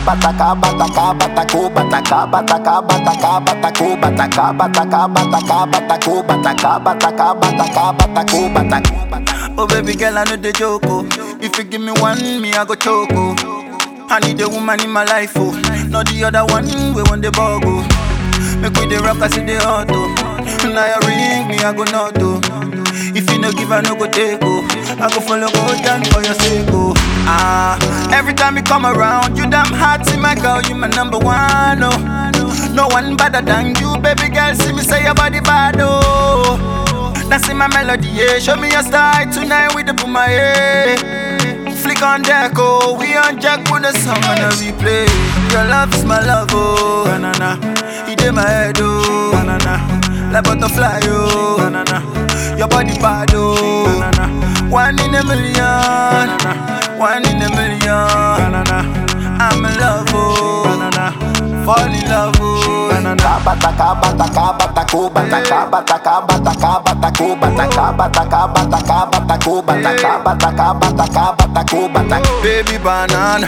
bataka bataka batako bataka bataka bataka batako bataka bataka bataka batako bataka bataka bataka batako bataka. Oh baby girl, I know the joke. Oh. If you give me one, me I go choke. Oh. I need a woman in my life. Oh. Not the other one, we want the bug. Oh. Make me the rock, I see the auto. Now you ring me, I go not do. If you no give, I no go take. Oh. I go follow, go down for your sake. Oh. Every time you come around, you damn hot, see my girl, you my number one. Oh. No one better than you, baby girl. See me say your body bad. Oh. That's in my melody, yeah. Show me your style tonight with the Puma, yeah. Flick on deck, oh. We on jack with the song on a replay. Your love is my love, oh. Na-na-na. It in my head, oh. Na-na-na. Like butterfly, oh. Na-na-na. Your body bad, oh. Na-na-na. One in a million. Na-na-na. One in a million. Na-na-na. I'm in love, oh. Na-na-na. Fall in love, oh. Na-na-na. Bataka bataka batako bataka bataka bataka batako bataka bataka bataka batako bataka bataka bataka batako bataka. Baby banana,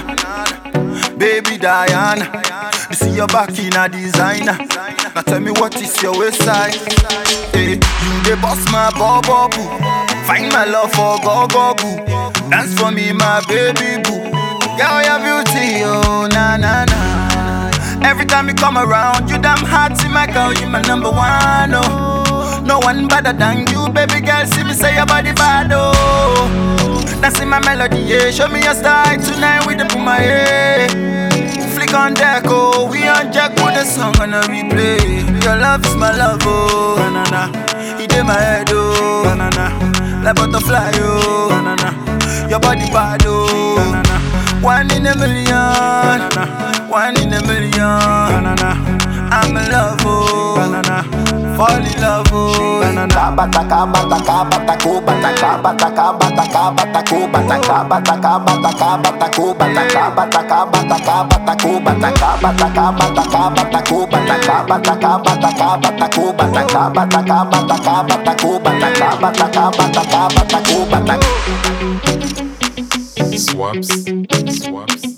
baby Diana, you see your back in a designer. Now tell me what is your waist size? Hey, you the boss my bubble boo. Find my love for go go boo. Dance for me my baby boo. Girl your beauty oh na na na. Every time you come around, you damn hot, see my girl, you my number one, oh. No one better than you, baby girl, see me say your body bad, oh. That's in my melody, yeah, show me your style tonight with the Puma, yeah. Flick on deck, oh, we on jack with the song on a replay. Your love is my love, oh, na-na-na. It in my head, oh, na-na-na. Like butterfly, oh, na-na-na. Your body bad, oh, na-na-na. One in a million, na-na-na. One in a million, na-na-na. I'm in love, oh, na-na-na. Fall in love, oh, na-na-na. Bataka bataka batako bataka bataka bataka batako bataka bataka bataka batako bataka bataka bataka batako bataka bataka bataka batako bataka bataka bataka batako bataka bataka bataka batako bataka bataka bataka batako bataka. Swaps.